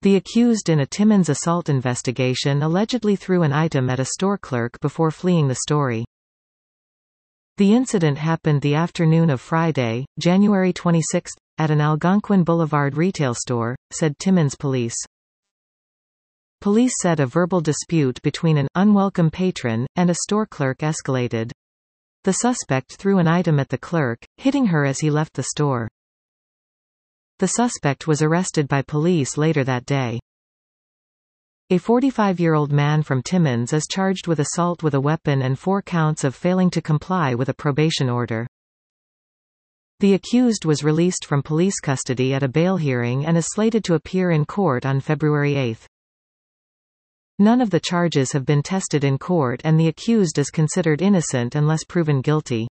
The accused in a Timmins assault investigation allegedly threw an item at a store clerk before fleeing the store. The incident happened the afternoon of Friday, January 26, at an Algonquin Boulevard retail store, said Timmins police. Police said a verbal dispute between an unwelcome patron and a store clerk escalated. The suspect threw an item at the clerk, hitting her as he left the store. The suspect was arrested by police later that day. A 45-year-old man from Timmins is charged with assault with a weapon and 4 counts of failing to comply with a probation order. The accused was released from police custody at a bail hearing and is slated to appear in court on February 8. None of the charges have been tested in court and the accused is considered innocent unless proven guilty.